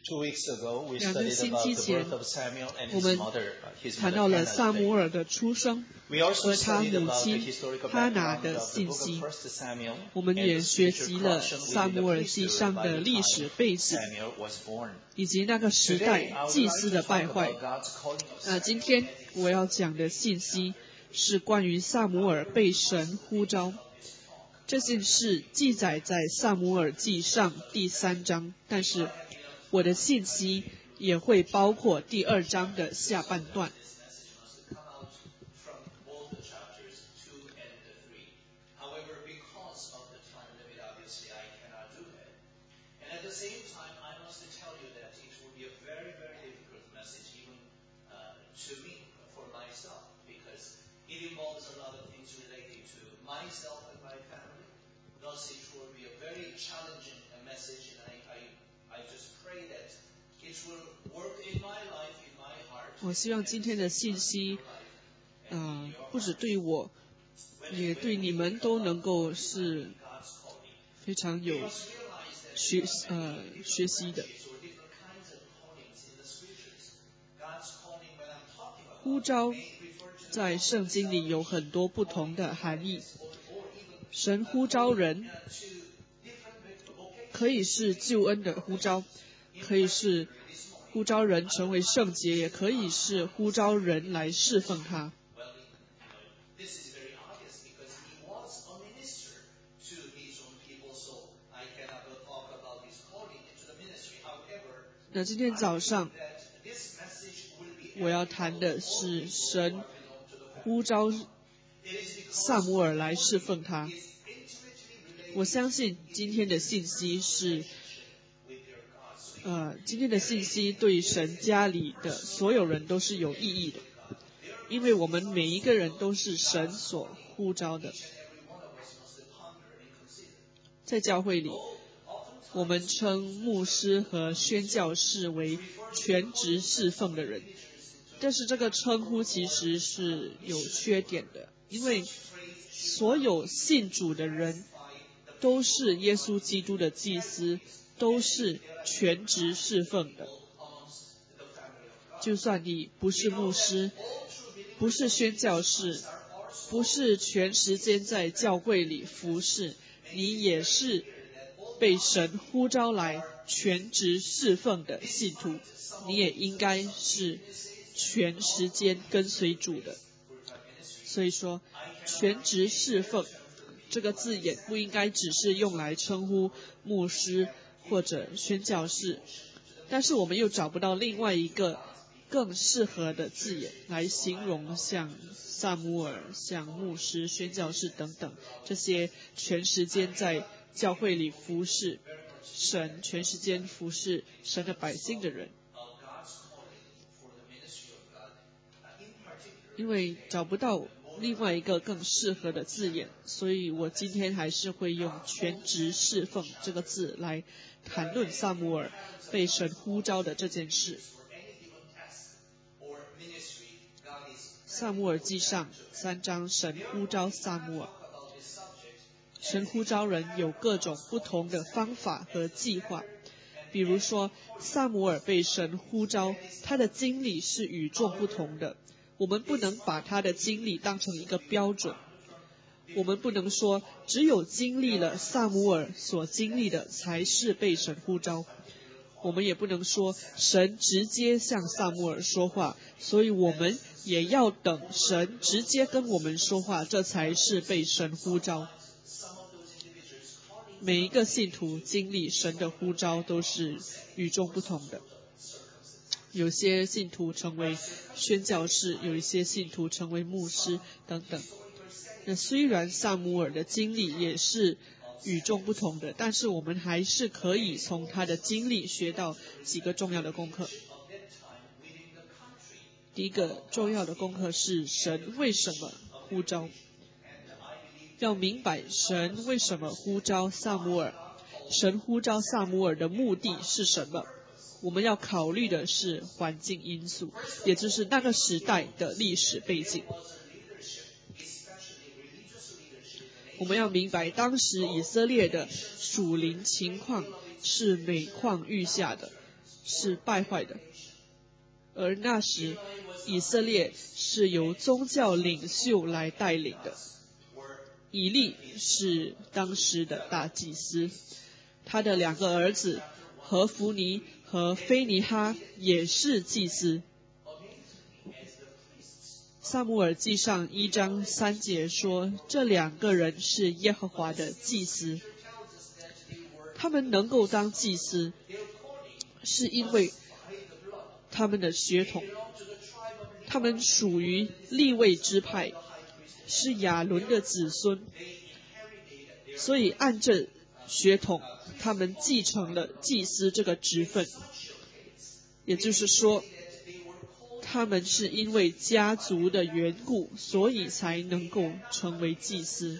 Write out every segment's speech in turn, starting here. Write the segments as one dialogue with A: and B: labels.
A: 2个星期前，我们谈到了撒母耳的出生和他母亲哈拿的信息。我们也学习了撒母耳记上的历史背景，以及那个时代祭司的败坏。今天我要讲的信息是关于撒母耳被神呼召。这件事记载在撒母耳记上第3章，但是我的信息也会包括第2章的下半段。我希望今天的信息，不只对我，也对你们都能够是非常有学习的。呼召在圣经里有很多不同的含义。神呼召人，可以是救恩的呼召，可以是呼召人成为圣洁，也可以是呼召人来侍奉他。那今天早上我要谈的是神呼召撒母耳来侍奉他。我相信今天的信息是今天的信息对神家里的所有人都是有意义的，因为我们每一个人都是神所呼召的。在教会里，我们称牧师和宣教士为全职侍奉的人，但是这个称呼其实是有缺点的，因为所有信主的人都是耶稣基督的祭司，都是全职侍奉的。就算你不是牧师，不是宣教士，不是全时间在教会里服侍，你也是被神呼召来全职侍奉的信徒，你也应该是全时间跟随主的。所以说，全职侍奉这个字眼不应该只是用来称呼牧师或者宣教士，但是我们又找不到另外一个更适合的字眼来形容像撒母耳、像牧师、宣教士等等这些全时间在教会里服侍神、全时间服侍神的百姓的人。因为找不到另外一个更适合的字眼，所以我今天还是会用全职侍奉这个字来谈论撒母耳被神呼召的这件事。撒母耳记上3章，神呼召撒母耳。神呼召人有各种不同的方法和计划，比如说撒母耳被神呼召，他的经历是与众不同的。我们不能把他的经历当成一个标准，我们不能说只有经历了撒母耳所经历的才是被神呼召，我们也不能说神直接向撒母耳说话，所以我们也要等神直接跟我们说话，这才是被神呼召。每一个信徒经历神的呼召都是与众不同的。有些信徒成为宣教士，有一些信徒成为牧师等等。那虽然撒母耳的经历也是与众不同的，但是我们还是可以从他的经历学到几个重要的功课。第一个重要的功课是神为什么呼召。要明白神为什么呼召撒母耳，神呼召撒母耳的目的是什么。我们要考虑的是环境因素，也就是那个时代的历史背景。我们要明白当时以色列的属灵情况是每况愈下的， 是败坏的。而那时以色列是由宗教领袖来带领的。以利是当时的大祭司，他的2个儿子何弗尼和菲尼哈也是祭司。撒母耳记上1章3节说，这2个人是耶和华的祭司。他们能够当祭司，是因为他们的血统，他们属于利未支派，是亚伦的子孙，所以按着血统，他们继承了祭司这个职分。也就是说，他们是因为家族的缘故，所以才能够成为祭司。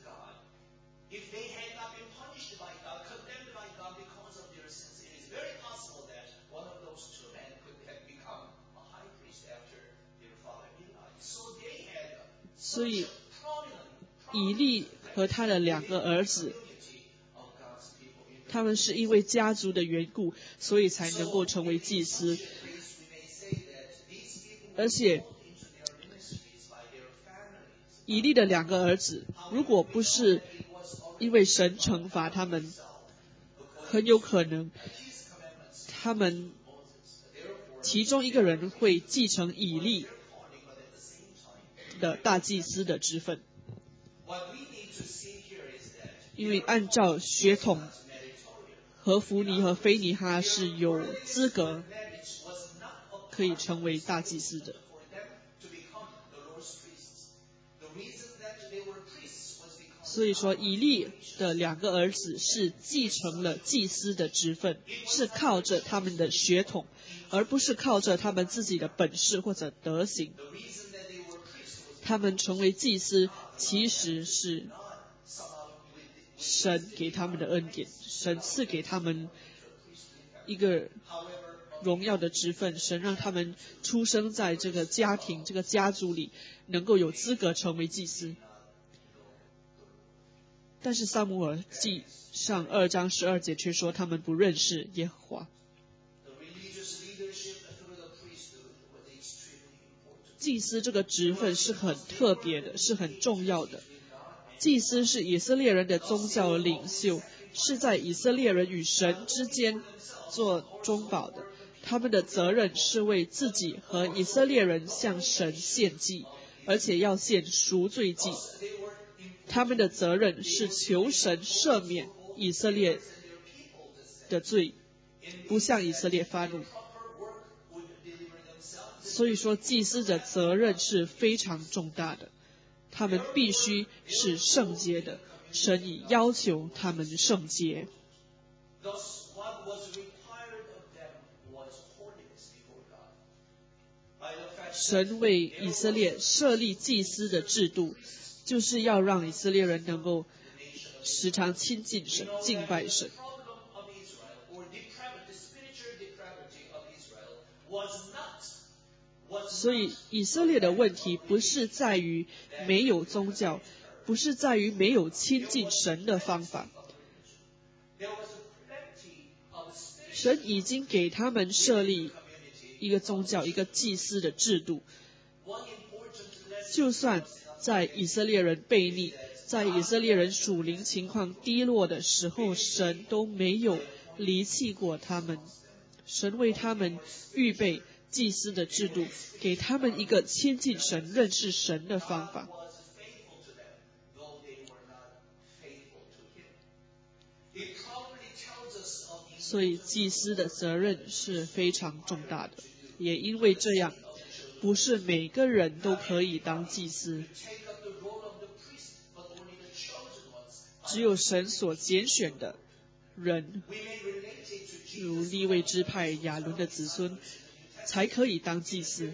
A: 所以以利和他的2个儿子，他们是因为家族的缘故，所以才能够成为祭司。而且以利的2个儿子，如果不是因为神惩罚他们，很有可能他们其中一个人会继承以利的大祭司的职分。因为按照血统，何弗尼和菲尼哈是有资格可以成为大祭司的。所以说以利的2个儿子是继承了祭司的职分，是靠着他们的血统，而不是靠着他们自己的本事或者德行。他们成为祭司其实是神给他们的恩典，神赐给他们一个荣耀的职分，神让他们出生在这个家庭这个家族里，能够有资格成为祭司。但是撒母耳记上2章12节却说他们不认识耶和华。祭司这个职分是很特别的，是很重要的。祭司是以色列人的宗教领袖，是在以色列人与神之间做中保的。他们的责任是为自己和以色列人向神献祭，而且要献赎罪祭。他们的责任是求神赦免以色列的罪，不向以色列发怒。所以说祭司的责任是非常重大的，他们必须是圣洁的，神已要求他们圣洁。神为以色列设立祭司的制度，就是要让以色列人能够时常亲近神，敬拜神。所以以色列的问题不是在于没有宗教，不是在于没有亲近神的方法。神已经给他们设立一个宗教，一个祭司的制度。就算在以色列人悖逆，在以色列人属灵情况低落的时候，神都没有离弃过他们。神为他们预备祭司的制度，给他们一个亲近神、认识神的方法。所以祭司的责任是非常重大的，也因为这样，不是每个人都可以当祭司，只有神所拣选的人，如利未支派亚伦的子孙，才可以当祭司。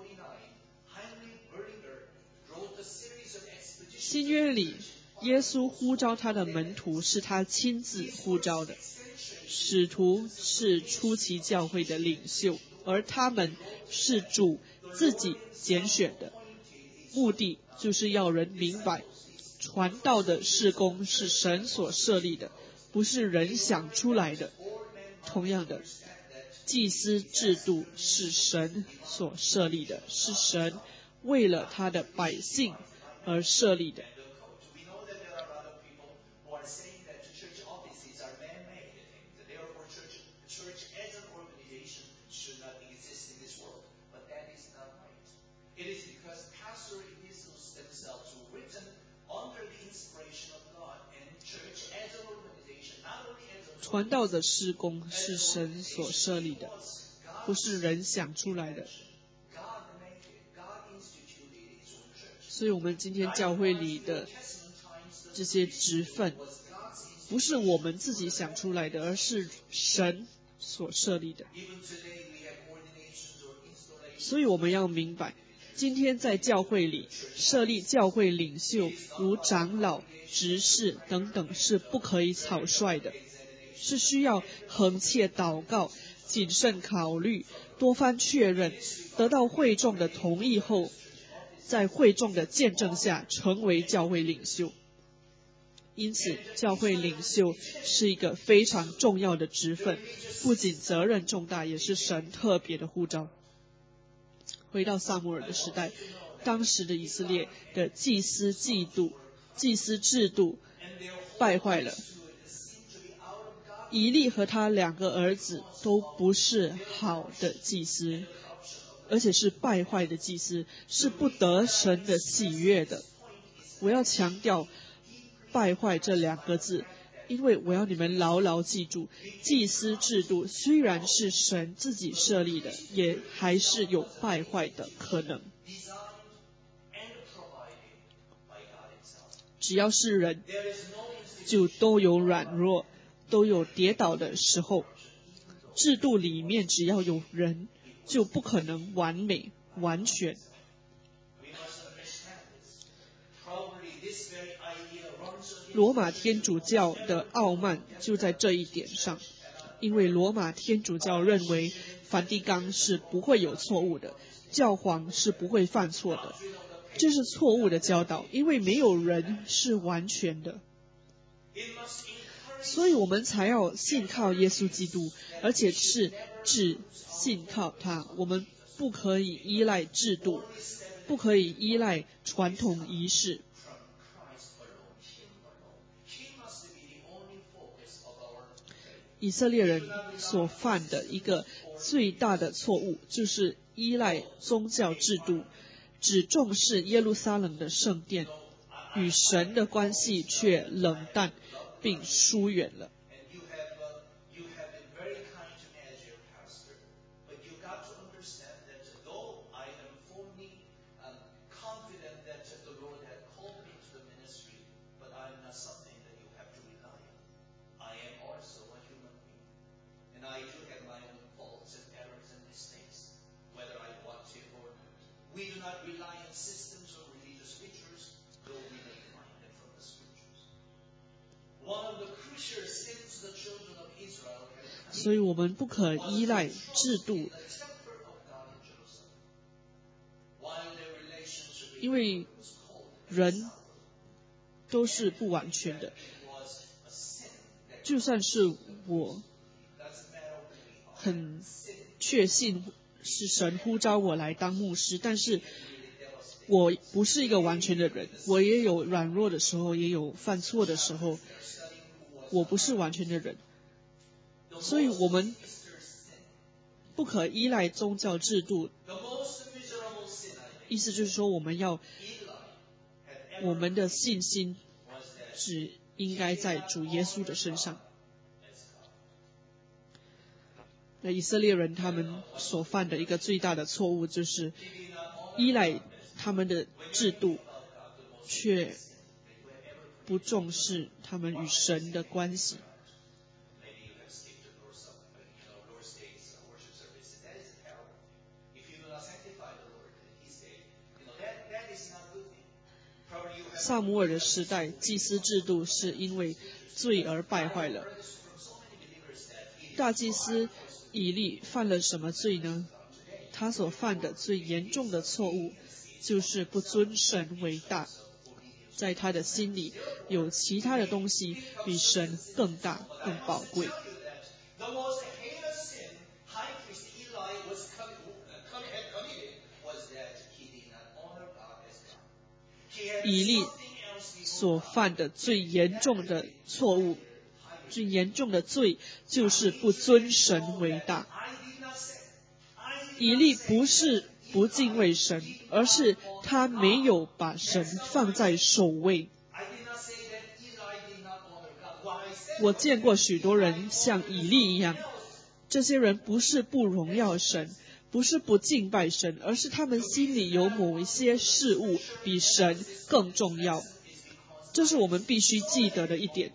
A: 新约里，耶稣呼召他的门徒是他亲自呼召的，使徒是初期教会的领袖，而他们是主自己拣选的，目的就是要人明白，传道的事工是神所设立的，不是人想出来的。同样的， 祭司制度是神所设立的，是神为了他的百姓而设立的。传道的事工是神所设立的，不是人想出来的。所以我们今天教会里的这些职分，不是我们自己想出来的，而是神所设立的。所以我们要明白，今天在教会里设立教会领袖，如长老、执事等等，是不可以草率的，是需要恒切祷告、谨慎考虑、多番确认，得到会众的同意后，在会众的见证下成为教会领袖。因此，教会领袖是一个非常重要的职分，不仅责任重大，也是神特别的呼召。回到撒母耳的时代，当时的以色列的祭司制度败坏了。以利和他2个儿子都不是好的祭司，而且是败坏的祭司，是不得神的喜悦的。我要强调败坏这2个字，因为我要你们牢牢记住，祭司制度虽然是神自己设立的，也还是有败坏的可能。只要是人，就都有软弱，都有跌倒的时候。制度里面只要有人，就不可能完美完全。罗马天主教的傲慢就在这一点上，因为罗马天主教认为梵蒂冈是不会有错误的，教皇是不会犯错的。这是错误的教导，因为没有人是完全的。所以我们才要信靠耶稣基督，而且是只信靠他。我们不可以依赖制度，不可以依赖传统仪式。以色列人所犯的一个最大的错误，就是依赖宗教制度，只重视耶路撒冷的圣殿，与神的关系却冷淡并疏远了。所以我们不可依赖制度，因为人都是不完全的。就算是我很确信是神呼召我来当牧师，但是我不是一个完全的人，我也有软弱的时候，也有犯错的时候，我不是完全的人。所以我们不可依赖宗教制度，意思就是说我们的信心只应该在主耶稣的身上。那以色列人他们所犯的一个最大的错误，就是依赖他们的制度，却不重视他们与神的关系。撒母耳的时代，祭司制度是因为罪而败坏了。大祭司以利犯了什么罪呢？他所犯的最严重的错误就是不尊神为大，在他的心里有其他的东西比神更大更宝贵。 以利所犯的最严重的错误，最严重的罪就是不尊神为大。以利不是不敬畏神，而是他没有把神放在首位。我见过许多人像以利一样，这些人不是不荣耀神，不是不敬拜神，而是他们心里有某一些事物比神更重要。这是我们必须记得的一点。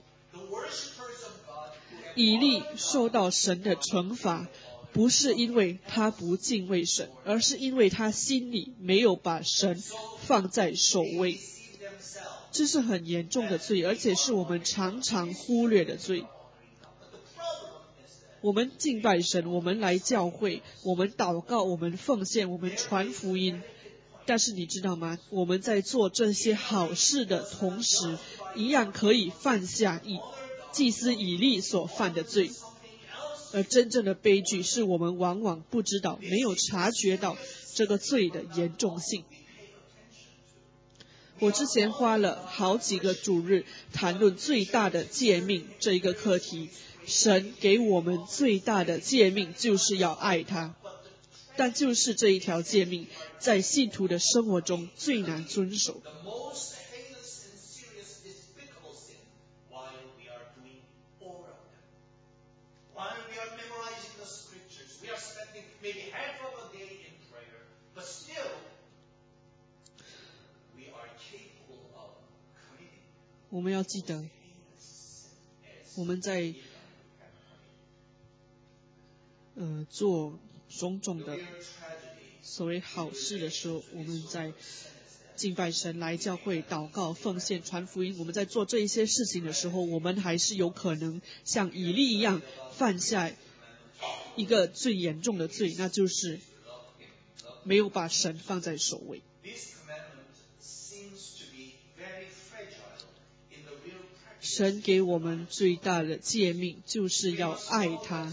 A: 以利受到神的惩罚，不是因为他不敬畏神，而是因为他心里没有把神放在首位。这是很严重的罪，而且是我们常常忽略的罪。我们敬拜神，我们来教会，我们祷告，我们奉献，我们传福音。但是你知道吗？我们在做这些好事的同时，一样可以犯下祭司以利所犯的罪。而真正的悲剧是我们往往不知道，没有察觉到这个罪的严重性。我之前花了好几个主日谈论最大的诫命这一个课题。神给我们最大的诫命就是要爱他，但就是这一条诫命在信徒的生活中最难遵守。我们要记得，我们在做种种的所谓好事的时候，我们在敬拜神、来教会、祷告、奉献、传福音，我们在做这一些事情的时候，我们还是有可能像以利一样犯下一个最严重的罪，那就是没有把神放在首位。神给我们最大的诫命就是要爱他。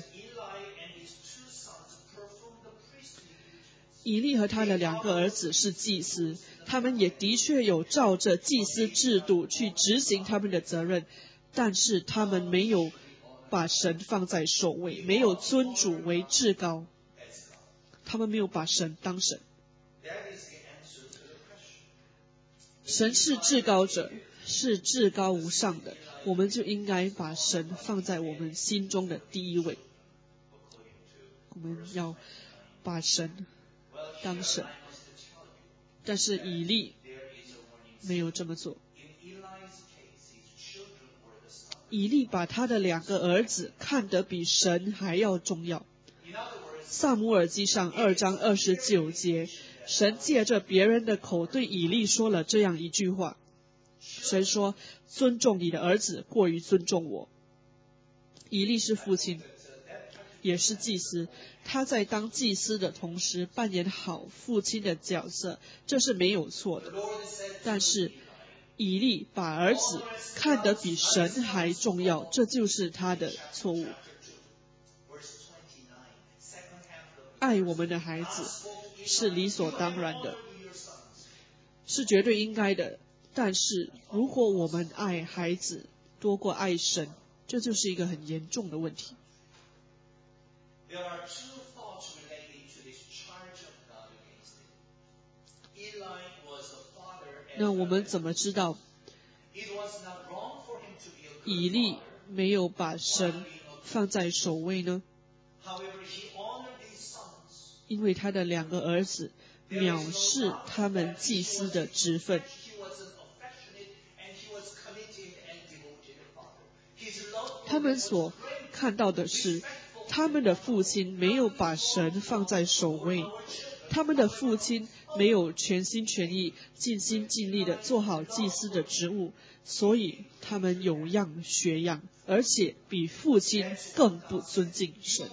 A: 以利和他的2个儿子是祭司，他们也的确有照着祭司制度去执行他们的责任，但是他们没有把神放在首位，没有尊主为至高，他们没有把神当神。神是至高者，是至高无上的，我们就应该把神放在我们心中的第一位。我们要把神当神，但是以利没有这么做。以利把他的2个儿子看得比神还要重要。撒母耳记上2章29节，神借着别人的口对以利说了这样一句话，神说：尊重你的儿子过于尊重我。以利是父亲，也是祭司，他在当祭司的同时扮演好父亲的角色，这是没有错的。但是以利把儿子看得比神还重要，这就是他的错误。爱我们的孩子是理所当然的，是绝对应该的，但是如果我们爱孩子多过爱神，这就是一个很严重的问题。那我们怎么知道以利没有把神放在首位呢？因为他的2个儿子藐视他们祭司的职分。他们所看到的是，他们的父亲没有把神放在首位，他们的父亲没有全心全意、尽心尽力的做好祭司的职务，所以他们有样学样，而且比父亲更不尊敬神。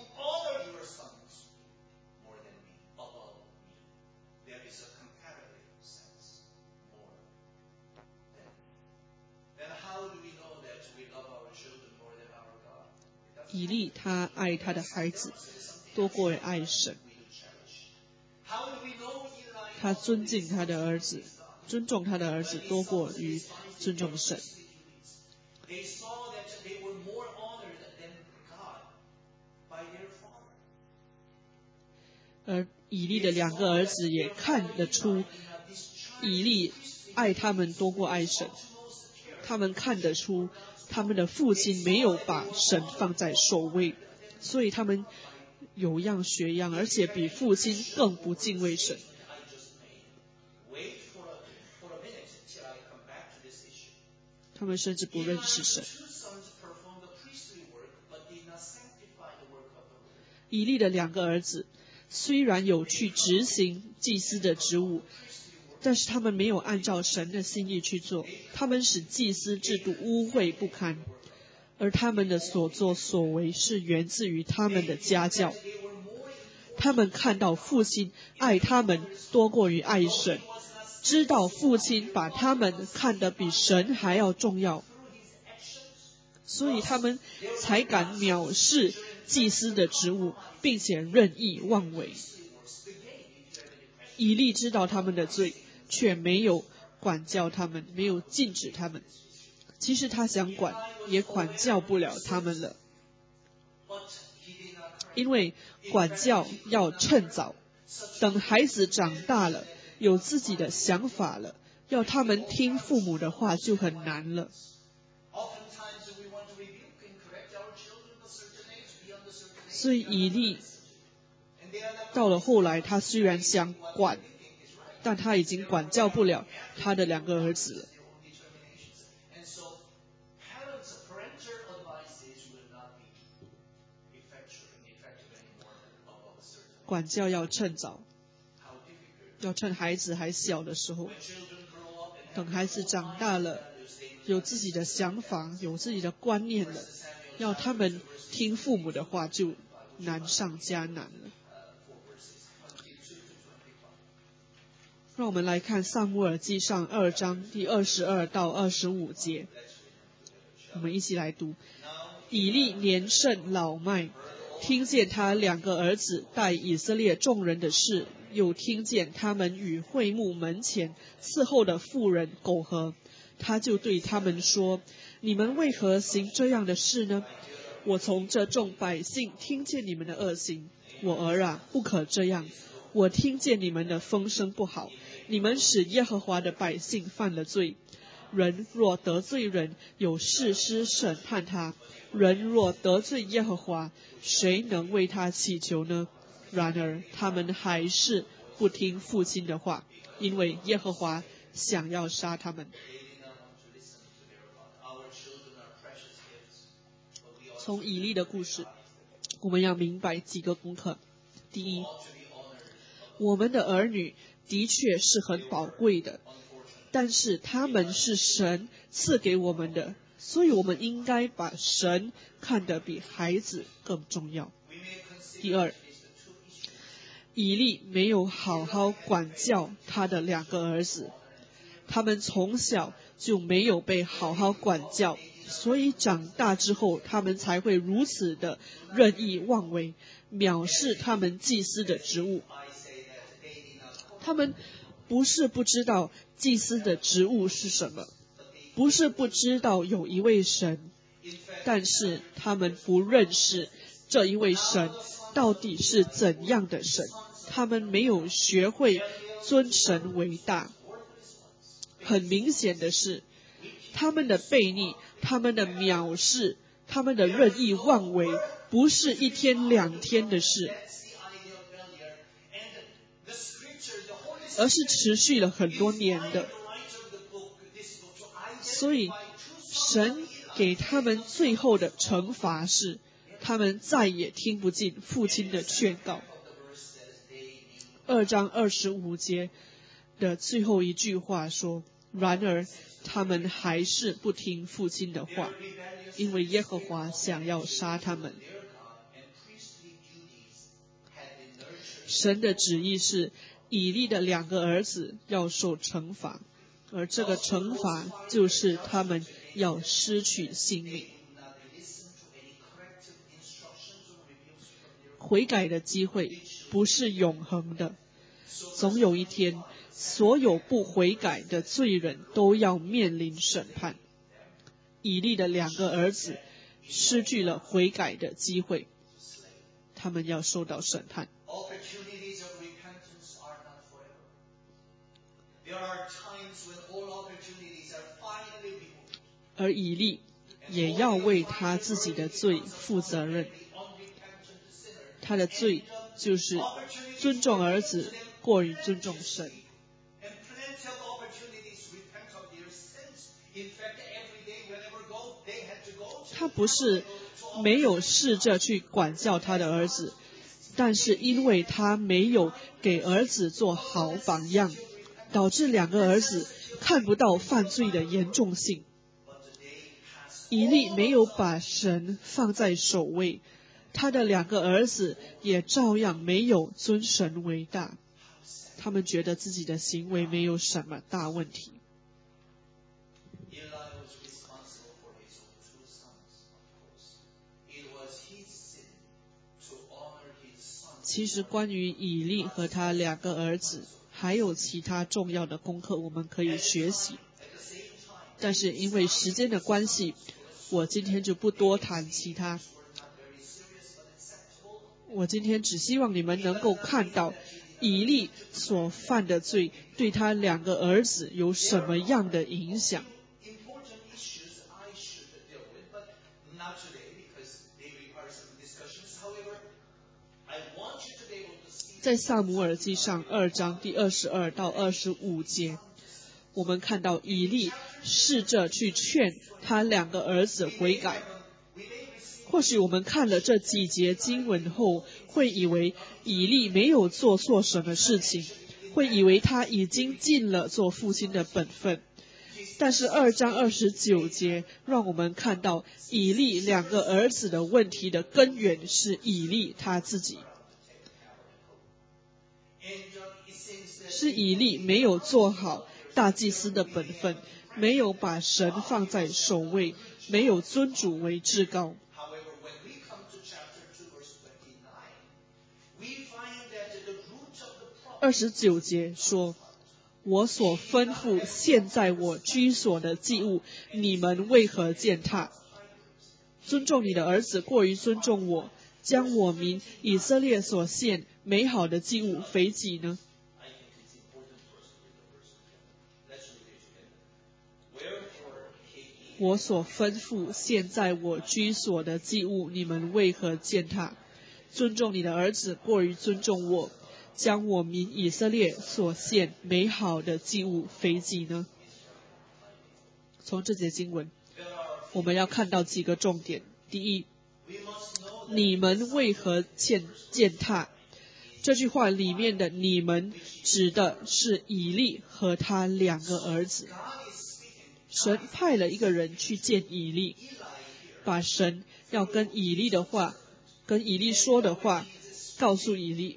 A: 以利他爱他的孩子多过爱神，他尊敬他的儿子， 尊重他的儿子多过于尊重神。而以利的两个儿子也看得出以利爱他们多过爱神，他们看得出他们的父亲没有把神放在首位，所以他们有样学样，而且比父亲更不敬畏神。他们甚至不认识神。以利的两个儿子虽然有去执行祭司的职务，但是他们没有按照神的心意去做，他们使祭司制度污秽不堪，而他们的所作所为是源自于他们的家教。他们看到父亲爱他们多过于爱神，知道父亲把他们看得比神还要重要，所以他们才敢藐视祭司的职务，并且任意妄为。以利知道他们的罪，却没有管教他们，没有禁止他们。其实他想管，也管教不了他们了，因为管教要趁早，等孩子长大了，有自己的想法了，要他们听父母的话就很难了。所以以利到了后来，他虽然想管，但他已经管教不了他的两个儿子了。管教要趁早，要趁孩子还小的时候，等孩子长大了，有自己的想法，有自己的观念了，要他们听父母的话就难上加难了。让我们来看撒母耳记上2章第22到25节，我们一起来读。以利年甚老迈，听见他两个儿子带以色列众人的事，又听见他们与会幕门前伺候的妇人苟合，他就对他们说：你们为何行这样的事呢？我从这众百姓听见你们的恶行，我儿啊，不可这样。我听见你们的风声不好，你们使耶和华的百姓犯了罪。人若得罪人，有士师审判他；人若得罪耶和华，谁能为他祈求呢？然而他们还是不听父亲的话，因为耶和华想要杀他们。从以利的故事，我们要明白几个功课。第一，我们的儿女的确是很宝贵的，但是他们是神赐给我们的，所以我们应该把神看得比孩子更重要。第二，以利没有好好管教他的两个儿子，他们从小就没有被好好管教，所以长大之后他们才会如此的任意妄为，藐视他们祭司的职务。他们不是不知道祭司的职务是什么，不是不知道有一位神，但是他们不认识这一位神到底是怎样的神，他们没有学会尊神为大。很明显的是，他们的悖逆，他们的藐视，他们的任意妄为，不是一天两天的事，而是持续了很多年的。所以神给他们最后的惩罚是，他们再也听不进父亲的劝告。2章25节的最后一句话说，然而他们还是不听父亲的话，因为耶和华想要杀他们。神的旨意是以利的两个儿子要受惩罚，而这个惩罚就是他们要失去性命。悔改的机会不是永恒的，总有一天所有不悔改的罪人都要面临审判。以利的2个儿子失去了悔改的机会，他们要受到审判。而以利也要为他自己的罪负责任，他的罪就是尊重儿子过于尊重神。他不是没有试着去管教他的儿子，但是因为他没有给儿子做好榜样，导致2个儿子看不到犯罪的严重性。以利没有把神放在首位，他的2个儿子也照样没有尊神为大，他们觉得自己的行为没有什么大问题。其实关于以利和他2个儿子还有其他重要的功课我们可以学习，但是因为时间的关系，我今天就不多谈其他。我今天只希望你们能够看到以利所犯的罪对他2个儿子有什么样的影响。在撒母耳记上2章第22到25节，我们看到以利试着去劝他2个儿子悔改。或许我们看了这几节经文后，会以为以利没有做错什么事情，会以为他已经尽了做父亲的本分。但是2章29节让我们看到以利2个儿子的问题的根源是以利他自己，是以利没有做好大祭司的本分，没有把神放在首位，没有尊主为至高。29节说，我所吩咐现在我居所的祭物，你们为何践踏？尊重你的儿子过于尊重我，将我民以色列所献美好的祭物肥己呢？我所吩咐现在我居所的祭物，你们为何践踏？尊重你的儿子过于尊重我，将我民以色列所献美好的祭物肥己呢？从这节经文我们要看到几个重点。第一，你们为何践踏？这句话里面的你们指的是以利和他2个儿子。神派了一个人去见以利，把神要跟以利的话，跟以利说的话告诉以利。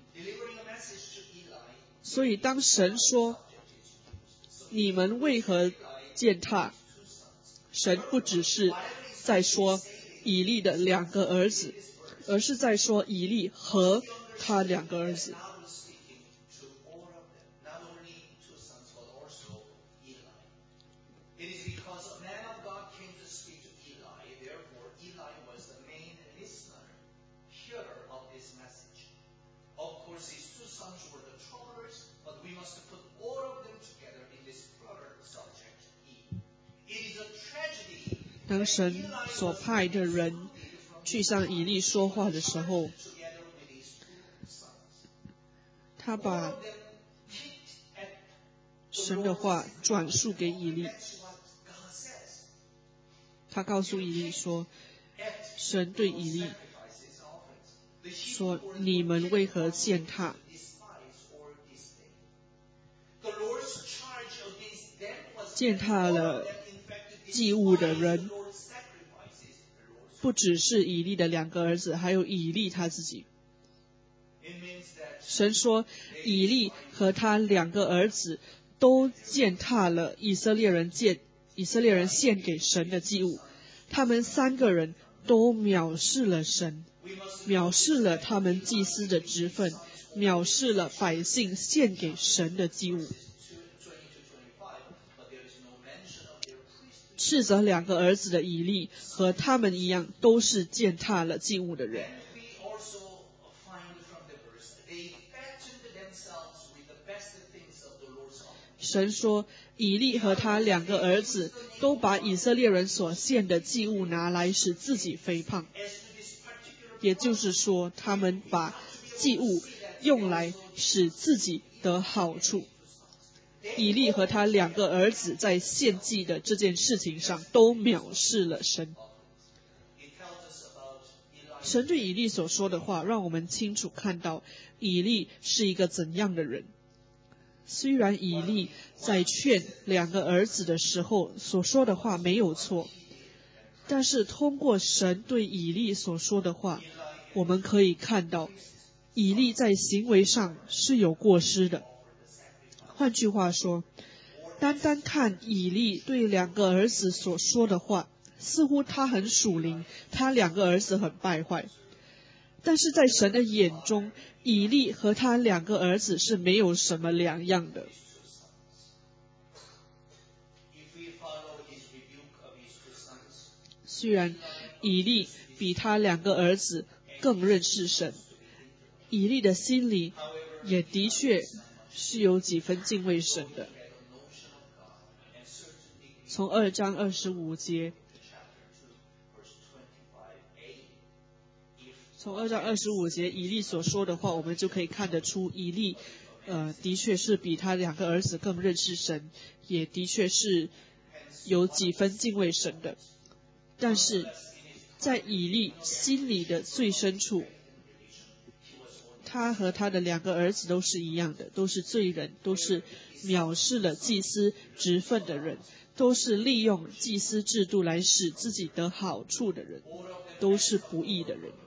A: 所以当神说你们为何践踏，神不只是在说以利的2个儿子，而是在说以利和他2个儿子。当神所派的人去向以利说话的时候，他把神的话转述给以利。他告诉以利说，神对以利说，你们为何践踏？践踏了祭物的人不只是以利的2个儿子，还有以利他自己。神说以利和他2个儿子都践踏了以色列人献给神的祭物，他们3个人都藐视了神，藐视了他们祭司的职分，藐视了百姓献给神的祭物。 斥责2个儿子的以利和他们一样，都是践踏了祭物的人。神说，以利和他2个儿子都把以色列人所献的祭物拿来使自己肥胖，也就是说，他们把祭物用来使自己得好处。以利和他2个儿子在献祭的这件事情上都藐视了神。神对以利所说的话，让我们清楚看到以利是一个怎样的人。虽然以利在劝2个儿子的时候所说的话没有错，但是通过神对以利所说的话，我们可以看到以利在行为上是有过失的。换句话说，单单看以利对2个儿子所说的话，似乎他很属灵，他2个儿子很败坏。但是在神的眼中，以利和他2个儿子是没有什么两样的。虽然以利比他2个儿子更认识神，以利的心里也的确是有几分敬畏神的。从2章25节，以利所说的话，我们就可以看得出，以利的确是比他2个儿子更认识神，也的确是有几分敬畏神的。但是在以利心里的最深处，他和他的2个儿子都是一样的，都是罪人，都是藐视了祭司职分的人，都是利用祭司制度来使自己得好处的人，都是不义的人。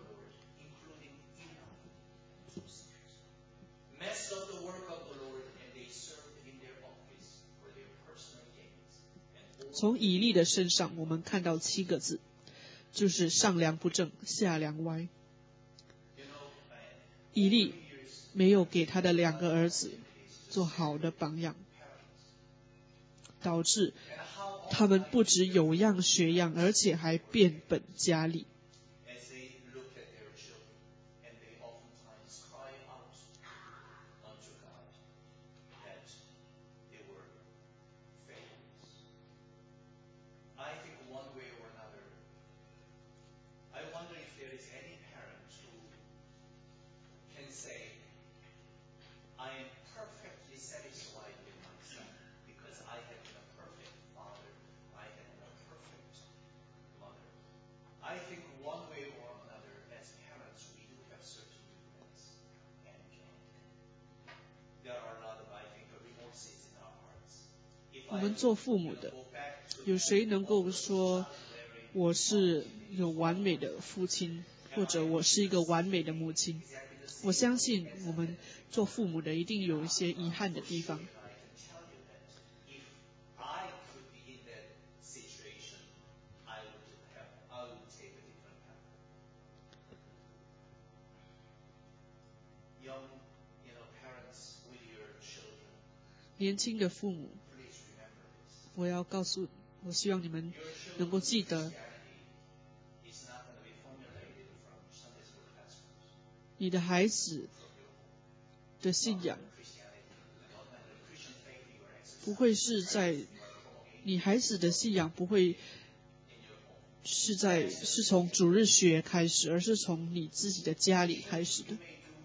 A: 从以利的身上，我们看到7个字，就是上梁不正，下梁歪。以利没有给他的2个儿子做好的榜样，导致他们不只有样学样，而且还变本加厉。我们做父母的，有谁能够说我是有完美的父亲，或者我是一个完美的母亲？我相信我们做父母的一定有一些遗憾的地方。年轻的父母，我希望你们能够记得，你的孩子的信仰不会是从主日学开始，而是从你自己的家里开始的。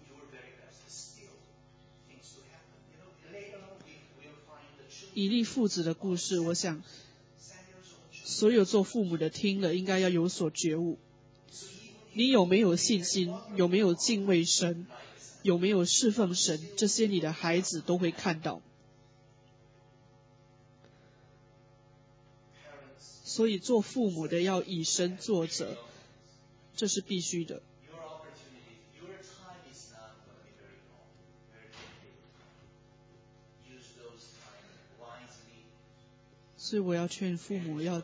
A: 以利父子的故事，我想所有做父母的听了应该要有所觉悟。你有没有信心？有没有敬畏神？有没有侍奉神？这些你的孩子都会看到。所以做父母的要以身作则，这是必须的。所以我要劝父母要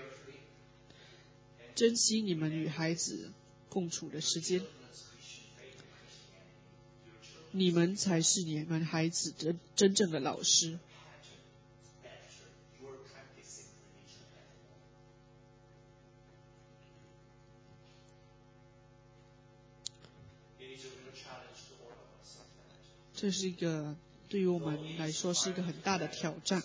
A: 珍惜你们与孩子共处的时间，你们才是你们孩子的真正的老师。 这是一个对于我们来说是一个很大的挑战。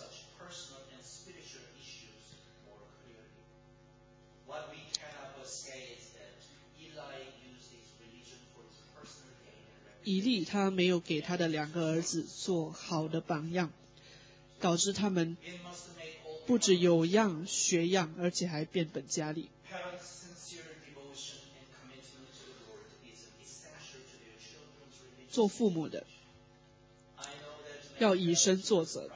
A: 以利他没有给他的2个儿子做好的榜样，导致他们不只有样学样，而且还变本加厉。做父母的要以身作则。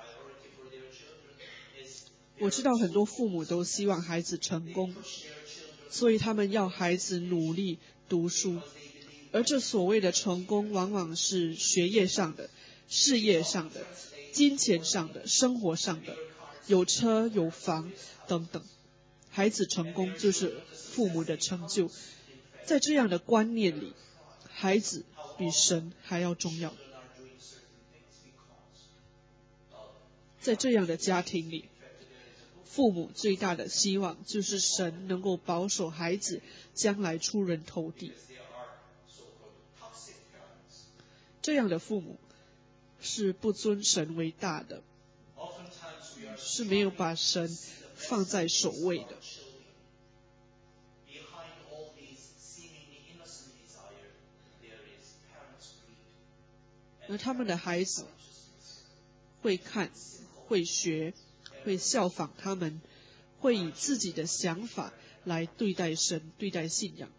A: 我知道很多父母都希望孩子成功，所以他们要孩子努力读书，而这所谓的成功往往是学业上的、事业上的、金钱上的、生活上的，有车有房等等。孩子成功就是父母的成就。在这样的观念里，孩子比神还要重要。在这样的家庭里，父母最大的希望就是神能够保守孩子将来出人头地。这样的父母是不尊神为大的，是没有把神放在首位的。而他们的孩子会看、会学、会效仿他们，会以自己的想法来对待神、对待信仰。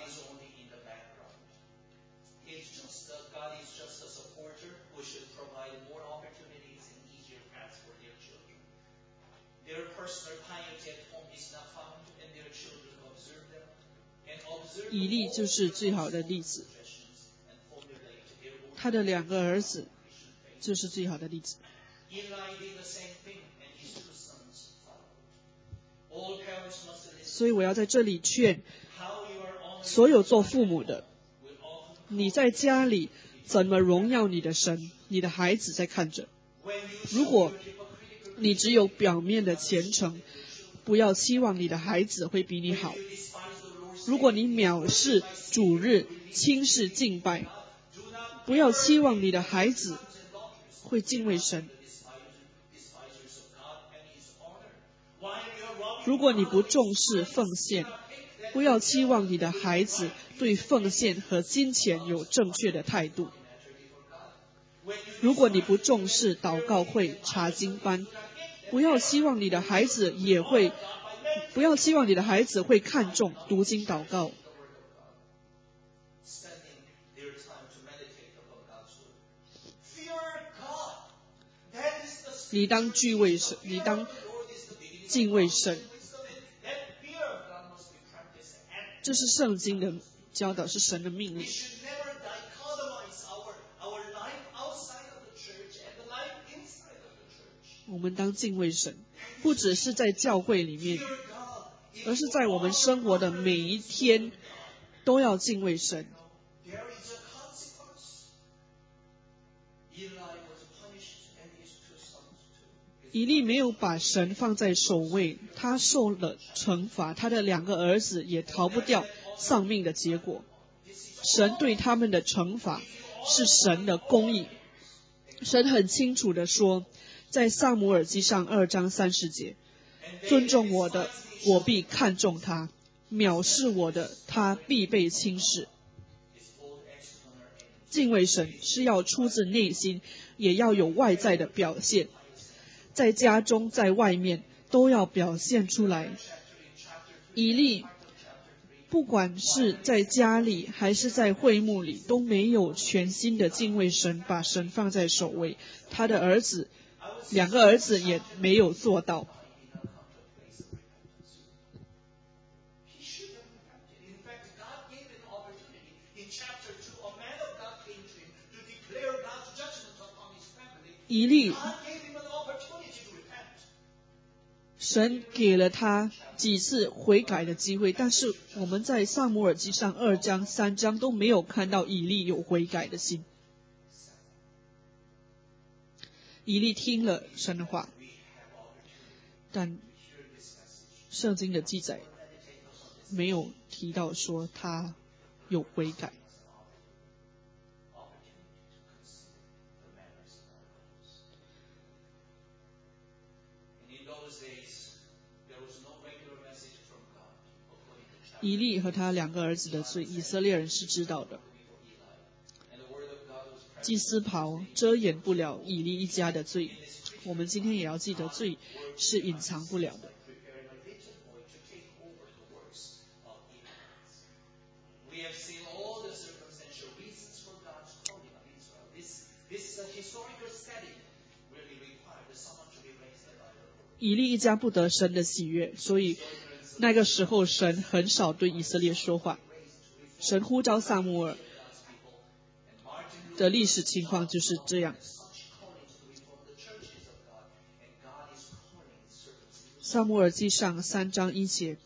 A: 以利就是最好的例子，他的2个儿子就是最好的例子。所以我要在这里劝所有做父母的，你在家里怎么荣耀你的神，你的孩子在看着。如果你只有表面的虔诚，不要期望你的孩子会比你好。如果你藐视主日、轻视敬拜，不要期望你的孩子会敬畏神。如果你不重视奉献，不要期望你的孩子对奉献和金钱有正确的态度。如果你不重视祷告会、查经班，不要期望你的孩子会看重读经祷告。你当敬畏神，这是圣经的教导，是神的命令。我们当敬畏神，不只是在教会里面，而是在我们生活的每一天都要敬畏神。以利没有把神放在首位，他受了惩罚，他的2个儿子也逃不掉丧命的结果。神对他们的惩罚是神的公义。神很清楚地说，在撒母耳记上2章30节，尊重我的，我必看重他；藐视我的，他必被轻视。敬畏神是要出自内心，也要有外在的表现，在家中在外面都要表现出来。以利不管是在家里还是在会幕里，都没有全心的敬畏神，把神放在首位。他的2个儿子也没有做到。以利，神给了他几次悔改的机会，但是我们在撒母耳记上2章3章都没有看到以利有悔改的心。以利听了神的话，但圣经的记载没有提到说他有悔改。 以利和他2个儿子的罪，以色列人是知道的。祭司袍遮掩不了以利一家的罪，我们今天也要记得，罪是隐藏不了的。以利一家不得神的喜悦，所以那个时候神很少对以色列说话。神呼召撒母耳的历史情况就是这样。撒母耳记上3章1节，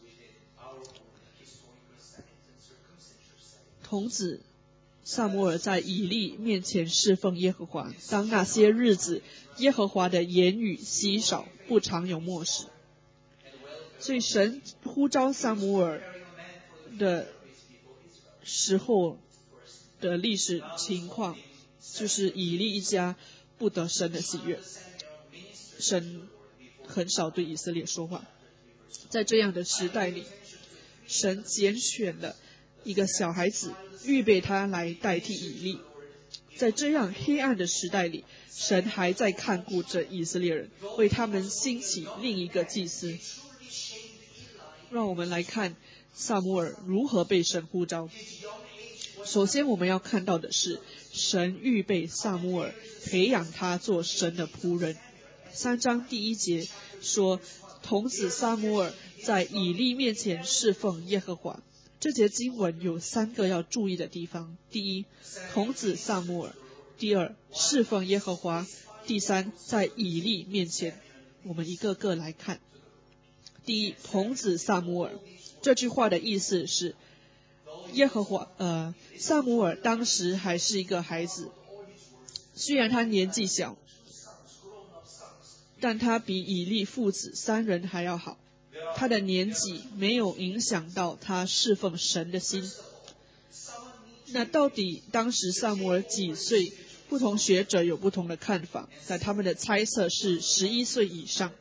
A: 童子撒母耳在以利面前侍奉耶和华，当那些日子，耶和华的言语稀少，不常有默示。所以神呼召撒母耳的时候的历史情况，就是以利一家不得神的喜悦，神很少对以色列说话。在这样的时代里，神拣选了一个小孩子，预备他来代替以利。在这样黑暗的时代里，神还在看顾着以色列人，为他们兴起另一个祭司。让我们来看撒母耳如何被神呼召。首先我们要看到的是，神预备撒母耳，培养他做神的仆人。3章1节说，童子撒母耳在以利面前侍奉耶和华。这节经文有3个要注意的地方：第一，童子撒母耳；第二，侍奉耶和华；第三，在以利面前。我们一个个来看。第一，童子撒母耳，这句话的意思是，撒母耳当时还是一个孩子，虽然他年纪小，但他比以利父子3人还要好。他的年纪没有影响到他侍奉神的心。那到底当时撒母耳几岁？不同学者有不同的看法，但他们的猜测是11岁以上。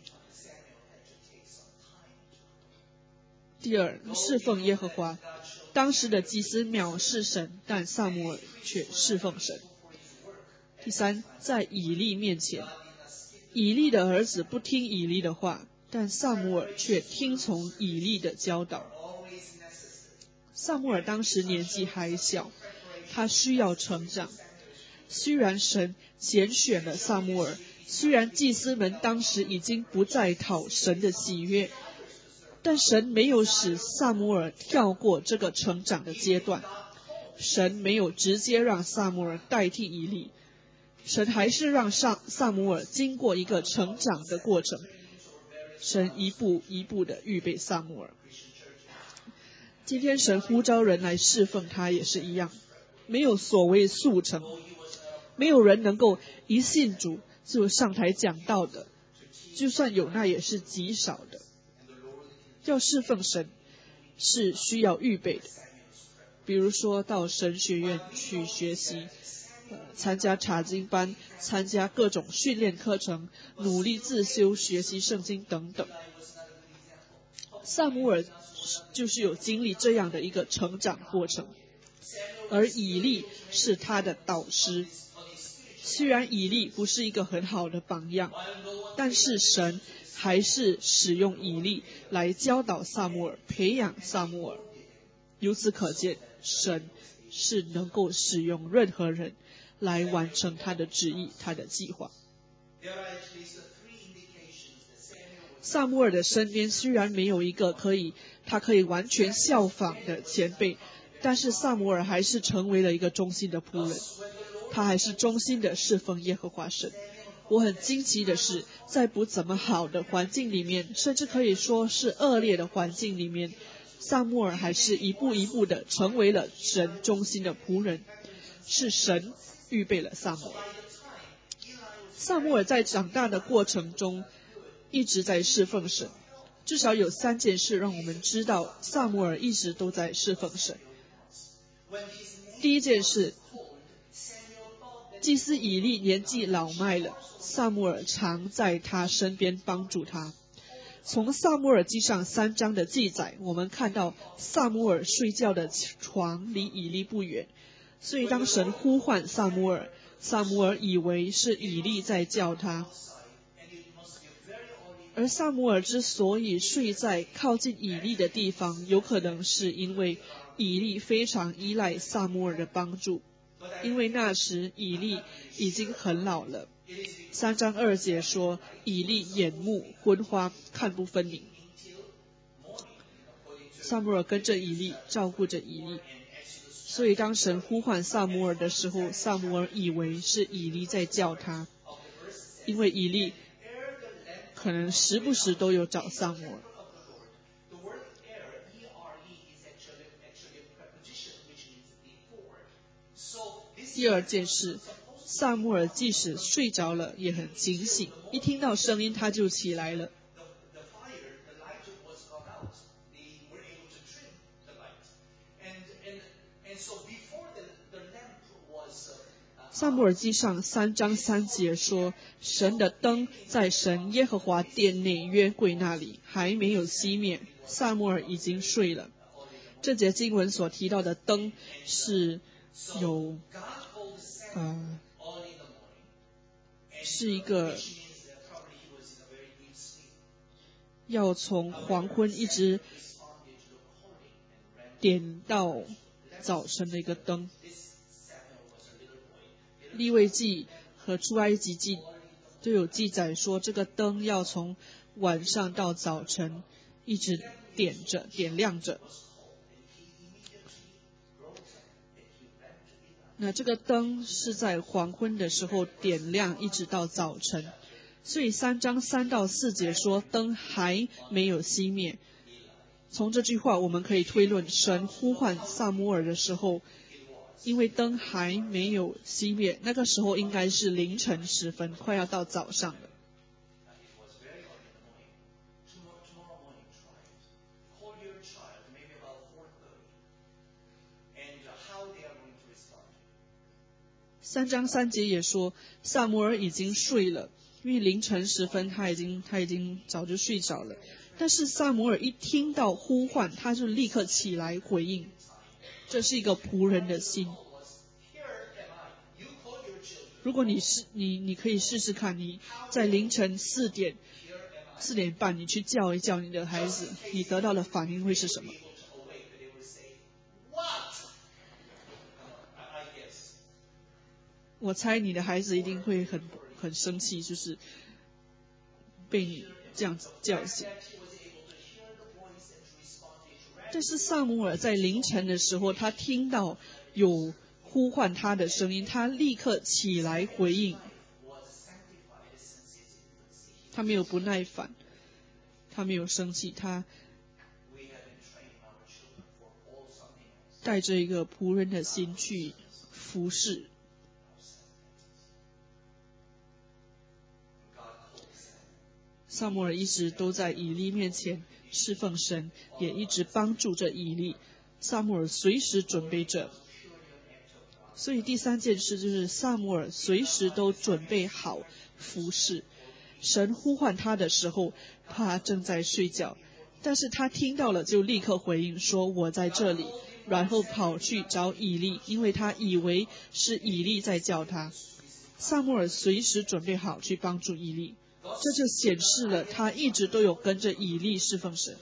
A: 第二，侍奉耶和华。当时的祭司藐视神，但撒母耳却侍奉神。第三，在以利面前，以利的儿子不听以利的话，但撒母耳却听从以利的教导。撒母耳当时年纪还小，他需要成长。虽然神拣选了撒母耳，虽然祭司们当时已经不再讨神的喜悦，但神没有使撒母耳跳过这个成长的阶段。神没有直接让撒母耳代替以利，神还是让撒母耳经过一个成长的过程。神一步一步的预备撒母耳。今天神呼召人来侍奉他也是一样，没有所谓速成，没有人能够一信主就上台讲道的，就算有那也是极少的。要侍奉神是需要预备的，比如说到神学院去学习，参加查经班，参加各种训练课程，努力自修学习圣经等等。撒母耳就是有经历这样的一个成长过程，而以利是他的导师。虽然以利不是一个很好的榜样，但是神还是使用以利来教导撒母耳，培养撒母耳。由此可见，神是能够使用任何人来完成他的旨意，他的计划。撒母耳的身边虽然没有一个他可以完全效仿的前辈，但是撒母耳还是成为了一个忠心的仆人，他还是忠心的侍奉耶和华神。我很惊奇的是，在不怎么好的环境里面，甚至可以说是恶劣的环境里面，撒母耳还是一步一步的成为了神忠心的仆人，是神预备了撒母耳。撒母耳在长大的过程中一直在侍奉神，至少有3件事让我们知道撒母耳一直都在侍奉神。第一件事， 祭司以利年纪老迈了，撒母耳常在他身边帮助他。从撒母耳记上3章的记载，我们看到撒母耳睡觉的床离以利不远，所以当神呼唤撒母耳，撒母耳以为是以利在叫他。而撒母耳之所以睡在靠近以利的地方，有可能是因为以利非常依赖撒母耳的帮助，因为那时以利已经很老了。3章2节说，以利眼目昏花，看不分明。撒母耳跟着以利，照顾着以利，所以当神呼唤撒母耳的时候，撒母耳以为是以利在叫他，因为以利可能时不时都有找撒母耳。第二件事，撒母耳即使睡着了也很警醒，一听到声音他就起来了。撒母耳记上3章3节说，神的灯在神耶和华殿内约柜那里还没有熄灭，撒母耳已经睡了。这节经文所提到的灯是有是一个要从黄昏一直点到早晨的一个灯。利未记和出埃及记都有记载说，这个灯要从晚上到早晨一直点亮着。那这个灯是在黄昏的时候点亮，一直到早晨。所以3章3到4节说，灯还没有熄灭。从这句话我们可以推论，神呼唤撒母耳的时候，因为灯还没有熄灭，那个时候应该是凌晨时分，快要到早上了。3章3节也说，撒母耳已经睡了，因为凌晨时分他已经早就睡着了。但是撒母耳一听到呼唤，他就立刻起来回应，这是一个仆人的心。如果你可以试试看，你在凌晨4点半你去叫一叫你的孩子，你得到的反应会是什么？我猜你的孩子一定会很生气，就是被你这样子叫醒。但是撒母耳在凌晨的时候，他听到有呼唤他的声音，他立刻起来回应。他没有不耐烦，他没有生气，他带着一个仆人的心去服侍。撒母耳一直都在以利面前侍奉神，也一直帮助着以利。撒母耳随时准备着。所以第3件事就是撒母耳随时都准备好服侍。神呼唤他的时候，他正在睡觉，但是他听到了就立刻回应说，我在这里，然后跑去找以利，因为他以为是以利在叫他。撒母耳随时准备好去帮助以利，这就显示了他一直都有跟着以利侍奉神。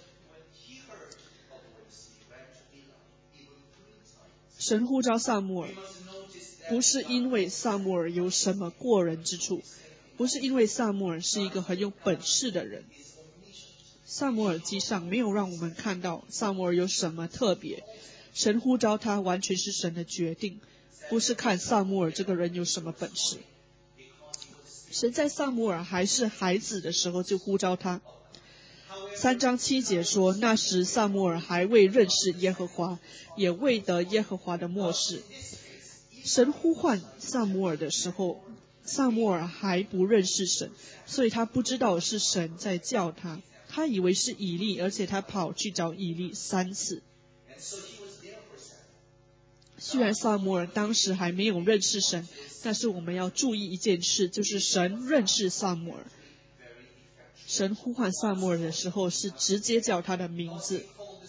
A: 神呼召撒母耳，不是因为撒母耳有什么过人之处，不是因为撒母耳是一个很有本事的人。撒母耳记上没有让我们看到撒母耳有什么特别，神呼召他完全是神的决定，不是看撒母耳这个人有什么本事。神在撒母耳还是孩子的时候就呼召他。3章7节说，那时撒母耳还未认识耶和华，也未得耶和华的默示。神呼唤撒母耳的时候，撒母耳还不认识神，所以他不知道是神在叫他，他以为是以利，而且他跑去找以利3次。 虽然撒母耳当时还没有认识神，但是我们要注意一件事，就是神认识撒母耳。神呼唤撒母耳的时候是直接叫他的名字。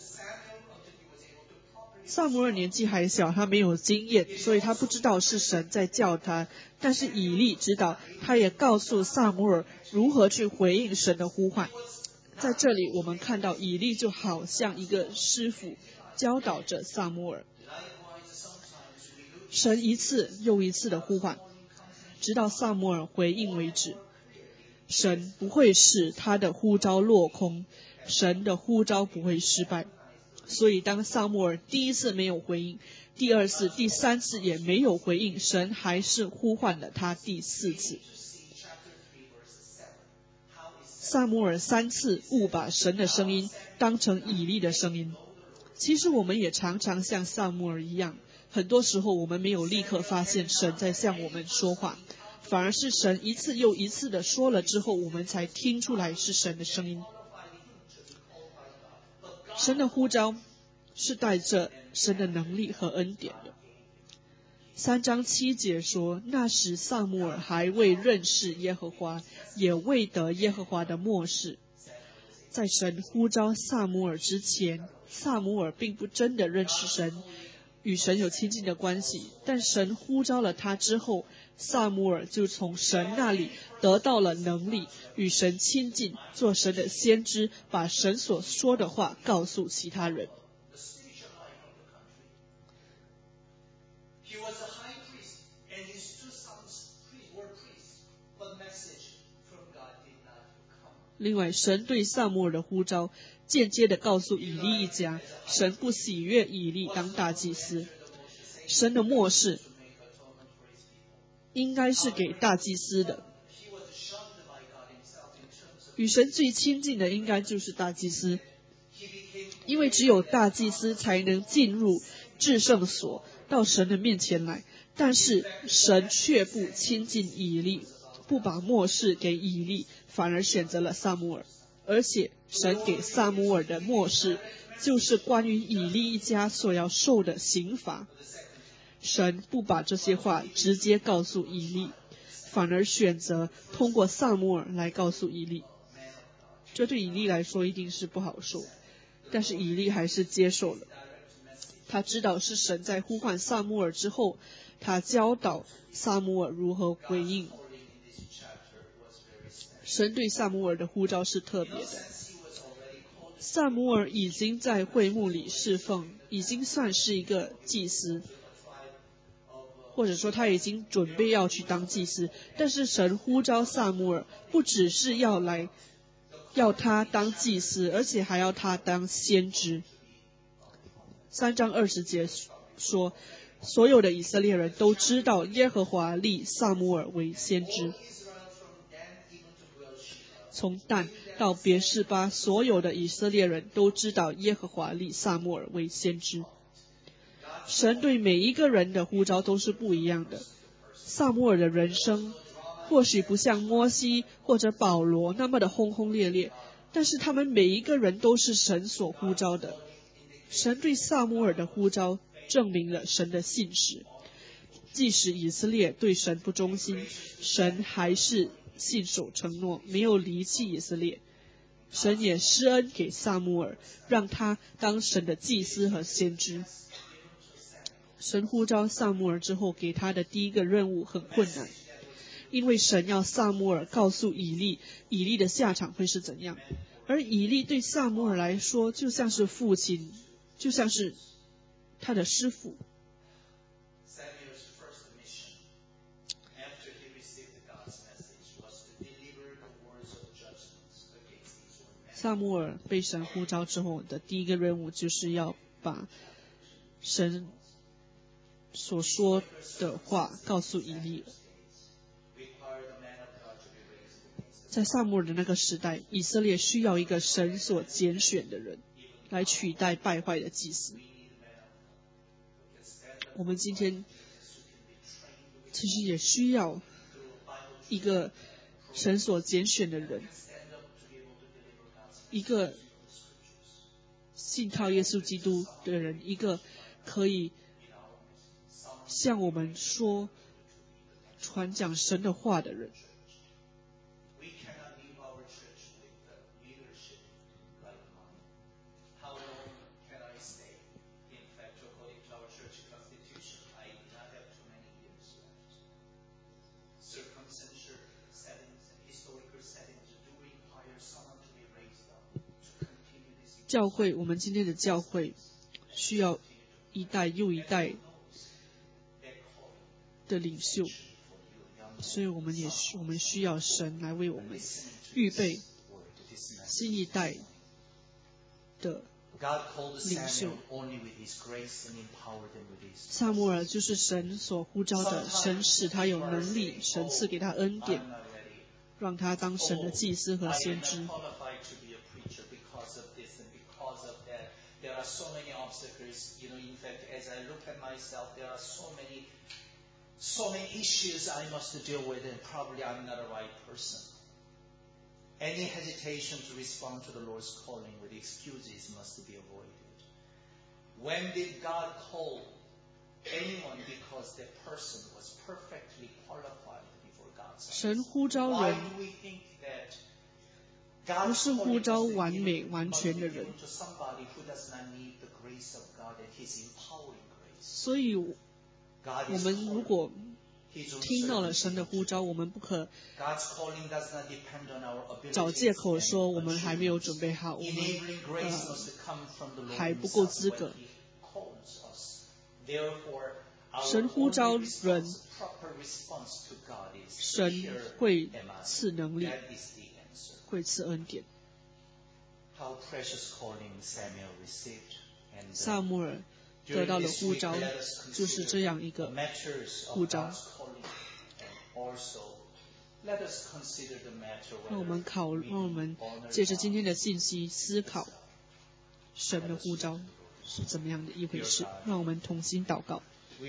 A: 撒母耳年纪还小，他没有经验，所以他不知道是神在叫他。但是以利知道，他也告诉撒母耳如何去回应神的呼唤。在这里我们看到以利就好像一个师傅教导着撒母耳。神一次又一次的呼唤，直到撒母耳回应为止。神不会使他的呼召落空，神的呼召不会失败。所以当撒母耳第一次没有回应，第二次、第三次也没有回应，神还是呼唤了他第四次。撒母耳3次误把神的声音当成以利的声音。其实我们也常常像撒母耳一样，很多时候我们没有立刻发现神在向我们说话，反而是神一次又一次的说了之后，我们才听出来是神的声音。神的呼召是带着神的能力和恩典的。3章7节说，那时撒母耳还未认识耶和华，也未得耶和华的默示。在神呼召撒母耳之前，撒母耳并不真的认识神，与神有亲近的关系。但神呼召了他之后，撒母耳就从神那里得到了能力，与神亲近，做神的先知，把神所说的话告诉其他人。另外，神对撒母耳的呼召间接的告诉以利一家，神不喜悦以利当大祭司。神的默示应该是给大祭司的，与神最亲近的应该就是大祭司，因为只有大祭司才能进入至圣所到神的面前来。但是神却不亲近以利，不把默示给以利，反而选择了撒母耳。而且神给撒母耳的默示就是关于以利一家所要受的刑罚。神不把这些话直接告诉以利，反而选择通过撒母耳来告诉以利。这对以利来说一定是不好受，但是以利还是接受了。他知道是神在呼唤撒母耳之后，他教导撒母耳如何回应。神对撒母耳的呼召是特别的。撒母耳已经在会幕里侍奉，已经算是一个祭司，或者说他已经准备要去当祭司。但是神呼召撒母耳，不只是要他当祭司，而且还要他当先知。3章20节说，所有的以色列人都知道耶和华立撒母耳为先知。从但到别是巴，所有的以色列人都知道耶和华立撒母耳为先知。神对每一个人的呼召都是不一样的。撒母耳的人生或许不像摩西或者保罗那么的轰轰烈烈，但是他们每一个人都是神所呼召的。神对撒母耳的呼召证明了神的信实，即使以色列对神不忠心，神还是信守承诺，没有离弃以色列。神也施恩给撒母耳，让他当神的祭司和先知。神呼召撒母耳之后，给他的第一个任务很困难，因为神要撒母耳告诉以利，以利的下场会是怎样。而以利对撒母耳来说就像是父亲，就像是他的师傅。撒母耳被神呼召之后的第一个任务就是要把神所说的话告诉以利。在撒母耳的那个时代，以色列需要一个神所拣选的人来取代败坏的祭司。我们今天其实也需要一个神所拣选的人，一个信靠耶稣基督的人，一个可以向我们传讲神的话的人。教会，我们今天的教会需要一代又一代的领袖，所以我们需要神来为我们预备新一代的领袖。撒母耳就是神所呼召的，神使他有能力，神赐给他恩典，让他当神的祭司和先知。
B: There are so many obstacles, in fact, as I look at myself, there are so many issues I must deal with, and probably I'm not a right person. Any hesitation to respond to the Lord's calling with excuses must be avoided. When did God call anyone because that person was perfectly qualified before God's eyes?
A: 神呼召人
B: Why do we think that
A: 不是呼召完美完全的人，所以我们如果听到了神的呼召，我们不可找借口说我们还没有准备好，我们还不够资格。神呼召人，神会赐能力，会赐恩典。撒母耳得到的呼召就是这样一个呼召。让我们借着今天的信息思考神的呼召是怎么样的一回事。让我们同心祷告。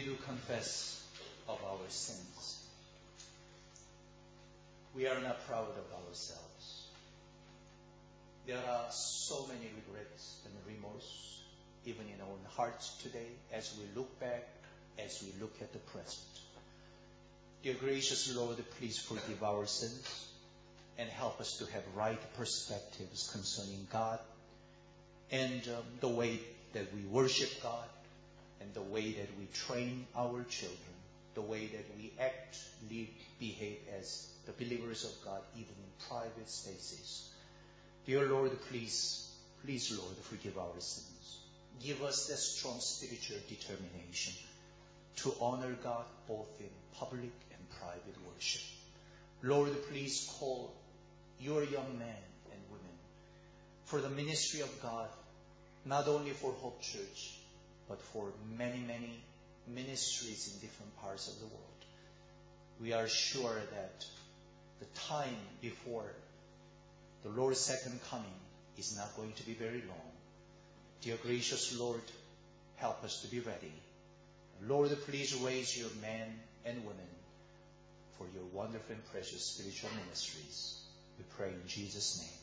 B: We are not proud of ourselves. There are so many regrets and remorse, even in our hearts today, as we look back, as we look at the present. Dear gracious Lord, please forgive our sins and help us to have right perspectives concerning God and the way that we worship God and the way that we train our children, the way that we act, live, behave as the believers of God, even in private spaces. Dear Lord, please, Lord, forgive our sins. Give us that strong spiritual determination to honor God both in public and private worship. Lord, please call your young men and women for the ministry of God, not only for Hope Church, but for many, many ministries in different parts of the world. We are sure that the time before the Lord's second coming is not going to be very long. Dear gracious Lord, help us to be ready. Lord, please raise your men and women for your wonderful and precious spiritual ministries. We pray in Jesus' name.